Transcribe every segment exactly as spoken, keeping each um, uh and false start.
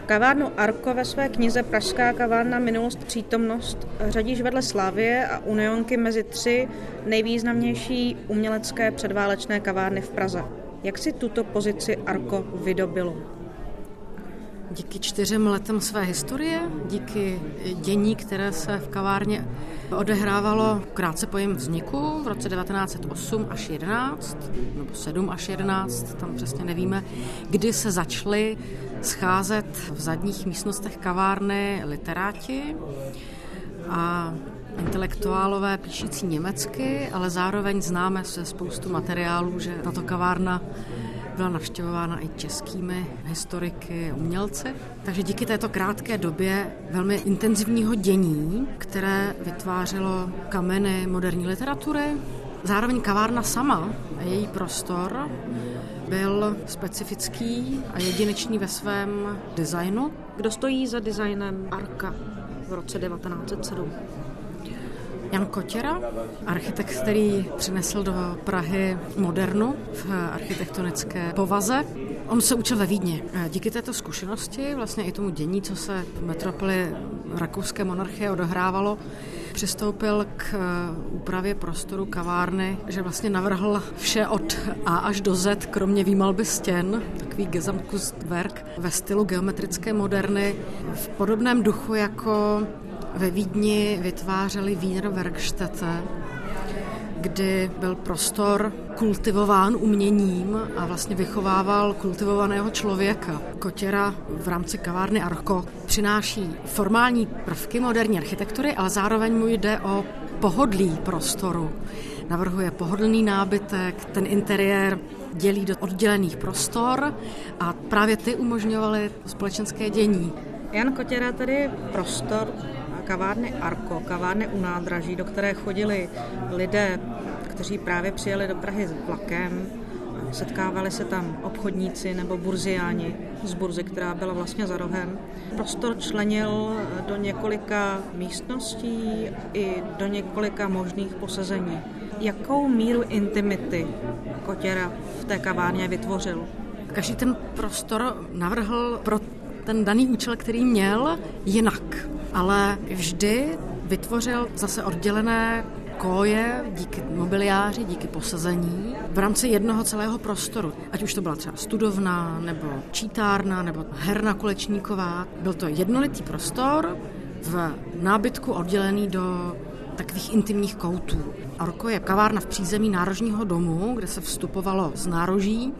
Kavárnu Arco ve své knize Pražská kavárna minulost přítomnost řadíš vedle Slavie a Unionky mezi tři nejvýznamnější umělecké předválečné kavárny v Praze. Jak si tuto pozici Arco vydobilo? Díky čtyřem letům své historie, díky dění, které se v kavárně odehrávalo krátce po jejím vzniku v roce devatenáct set osm až jedenáct, nebo sedm až jedenáct, tam přesně nevíme, kdy se začaly scházet v zadních místnostech kavárny literáti a intelektuálové píšící německy, ale zároveň známe se spoustu materiálů, že tato kavárna byla navštěvována i českými historiky a umělci. Takže díky této krátké době velmi intenzivního dění, které vytvářelo kameny moderní literatury, zároveň kavárna sama a její prostor byl specifický a jedinečný ve svém designu. Kdo stojí za designem Arca v roce devatenáct set sedm? Jan Kotěra, architekt, který přinesl do Prahy modernu v architektonické povaze. On se učil ve Vídni. Díky této zkušenosti, vlastně i tomu dění, co se v metropoli rakouské monarchie odehrávalo, přistoupil k úpravě prostoru kavárny, že vlastně navrhl vše od A až do Z, kromě výmalby stěn, takový Gesamtkunstwerk ve stylu geometrické moderny, v podobném duchu jako ve Vídni vytvářeli Wiener Werkstätte, kdy byl prostor kultivován uměním a vlastně vychovával kultivovaného člověka. Kotěra v rámci kavárny Arco přináší formální prvky moderní architektury, ale zároveň mu jde o pohodlí prostoru. Navrhuje pohodlný nábytek, ten interiér dělí do oddělených prostor a právě ty umožňovaly společenské dění. Jan Kotěra tedy prostor kavárny Arco, kavárny u nádraží, do které chodili lidé, kteří právě přijeli do Prahy s vlakem. Setkávali se tam obchodníci nebo burziáni z burzy, která byla vlastně za rohem. Prostor členil do několika místností i do několika možných posezení. Jakou míru intimity Kotěra v té kavárně vytvořil? Každý ten prostor navrhl pro ten daný účel, který měl, jinak. Ale vždy vytvořil zase oddělené koje díky mobiliáři, díky posazení v rámci jednoho celého prostoru. Ať už to byla třeba studovna, nebo čítárna, nebo herna Kulečníková. Byl to jednolitý prostor v nábytku oddělený do takových intimních koutů. Arco je kavárna v přízemí Národního domu, kde se vstupovalo z nároží.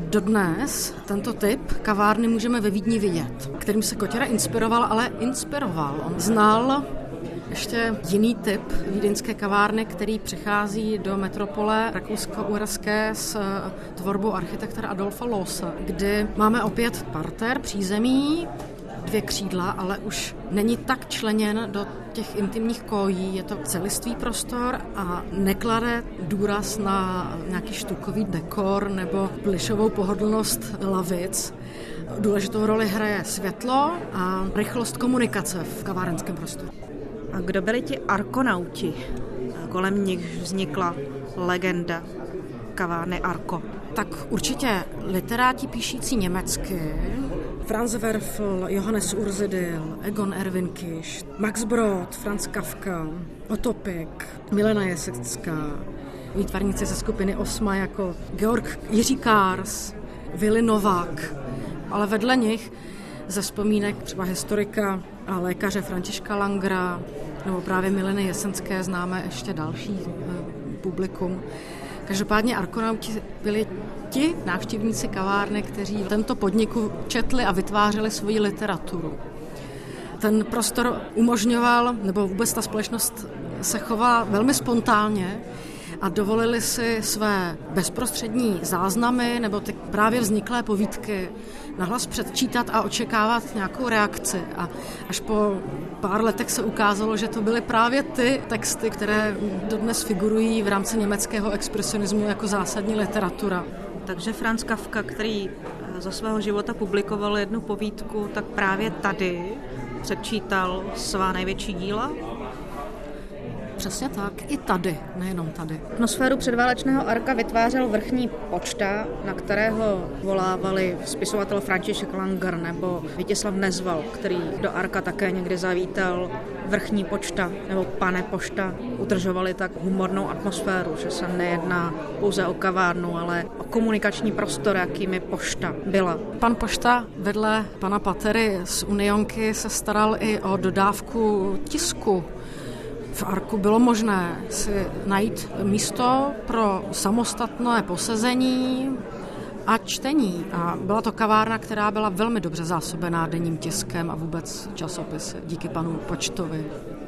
Dodnes tento typ kavárny můžeme ve Vídni vidět, kterým se Kotěra inspiroval, ale inspiroval. On znal ještě jiný typ vídeňské kavárny, který přichází do metropole rakousko-uherské s tvorbou architekta Adolfa Lohse, kdy máme opět parter, přízemí, dvě křídla, ale už není tak členěn do těch intimních kojí, je to celistvý prostor a neklade důraz na nějaký štukový dekor nebo plišovou pohodlnost lavic. Důležitou roli hraje světlo a rychlost komunikace v kavárenském prostoru. A kdo byli ti arkonauti, kolem nich vznikla legenda kavárny Arco? Tak určitě literáti píšící německy, Franz Werfel, Johannes Urzidil, Egon Erwin Kisch, Max Brod, Franz Kafka, Otopik, Milena Jesecká, výtvarníci ze skupiny Osma jako Georg Jiří Kars, Willy Novák, ale vedle nich ze vzpomínek třeba historika a lékaře Františka Langera nebo právě Mileny Jesenské známe ještě další publikum. Každopádně arkonauti byli ti návštěvníci kavárny, kteří v tomto podniku četli a vytvářeli svoji literaturu. Ten prostor umožňoval, nebo vůbec ta společnost se chovala velmi spontánně a dovolili si své bezprostřední záznamy nebo ty právě vzniklé povídky nahlas předčítat a očekávat nějakou reakci. A až po pár letech se ukázalo, že to byly právě ty texty, které dodnes figurují v rámci německého expresionismu jako zásadní literatura. Takže Franz Kafka, který za svého života publikoval jednu povídku, tak právě tady předčítal svá největší díla? Přesně tak, i tady, nejenom tady. Atmosféru předválečného Arka vytvářel vrchní počta, na kterého volávali spisovatel František Langer nebo Vítězslav Nezval, který do Arka také někdy zavítal. Vrchní počta nebo pane pošta udržovali tak humornou atmosféru, že se nejedná pouze o kavárnu, ale o komunikační prostor, jakými pošta byla. Pan pošta vedle pana Patery z Unionky se staral i o dodávku tisku. V Arku bylo možné si najít místo pro samostatné posezení a čtení. A byla to kavárna, která byla velmi dobře zásobená denním tiskem a vůbec časopisy díky panu Počtovi.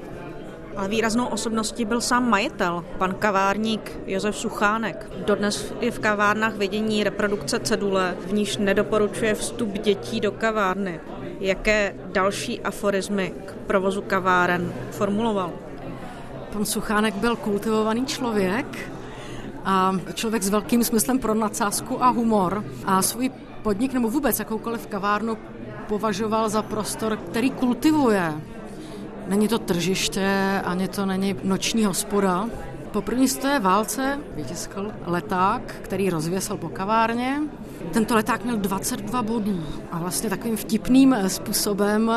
Ale výraznou osobností byl sám majitel, pan kavárník Josef Suchánek. Dodnes je v kavárnách vidění reprodukce cedule, v níž nedoporučuje vstup dětí do kavárny. Jaké další aforismy k provozu kaváren formuloval? Pan Suchánek byl kultivovaný člověk a člověk s velkým smyslem pro nadsázku a humor. A svůj podnik nebo vůbec jakoukoliv kavárnu považoval za prostor, který kultivuje. Není to tržiště, ani to není noční hospoda. Po první světové válce vytiskl leták, který rozvěsil po kavárně. Tento leták měl dvacet dva bodů a vlastně takovým vtipným způsobem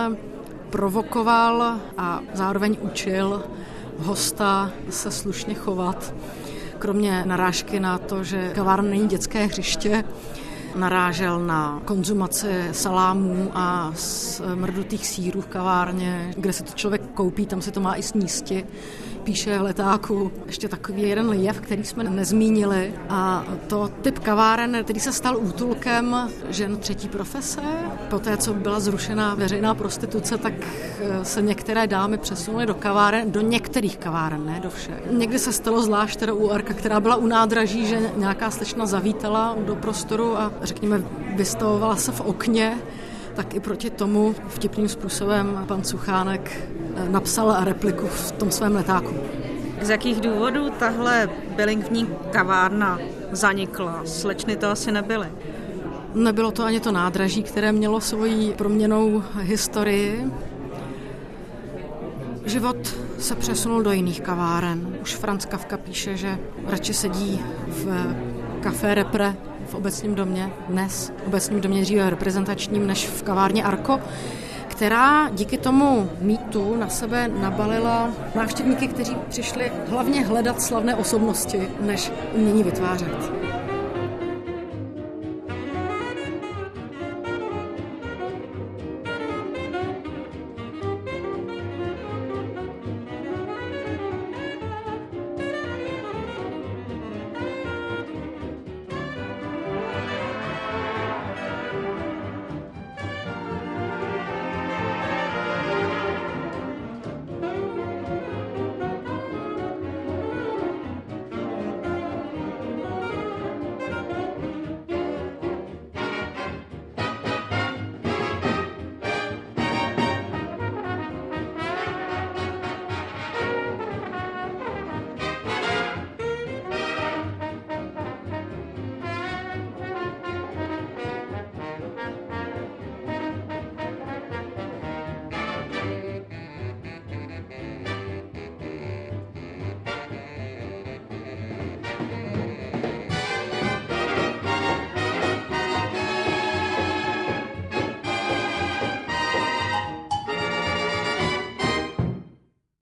provokoval a zároveň učil hosta se slušně chovat. Kromě narážky na to, že kavárna není dětské hřiště, narážel na konzumaci salámů a smrdutých sýrů v kavárně, kde se to člověk koupí, tam se to má i snísti. Píše v letáku ještě takový jeden jev, který jsme nezmínili, a to typ kaváren, který se stal útulkem žen třetí profese. Poté, co byla zrušena veřejná prostituce, tak se některé dámy přesunuly do kaváren, do některých kaváren, ne do všech. Někdy se stalo zvlášť teda u Arka, která byla u nádraží, že nějaká slečna zavítala do prostoru a řekněme vystavovala se v okně, tak i proti tomu vtipným způsobem pan Suchánek napsal repliku v tom svém letáku. Z jakých důvodů tahle bilingvní kavárna zanikla? Slečny to asi nebyly. Nebylo to ani to nádraží, které mělo svoji proměnnou historii. Život se přesunul do jiných kaváren. Už Franz Kafka píše, že radši sedí v Café Repre v Obecním domě, dnes v Obecním domě dříve reprezentačním, než v kavárně Arko, která díky tomu mýtu na sebe nabalila návštěvníky, kteří přišli hlavně hledat slavné osobnosti, než umění vytvářet.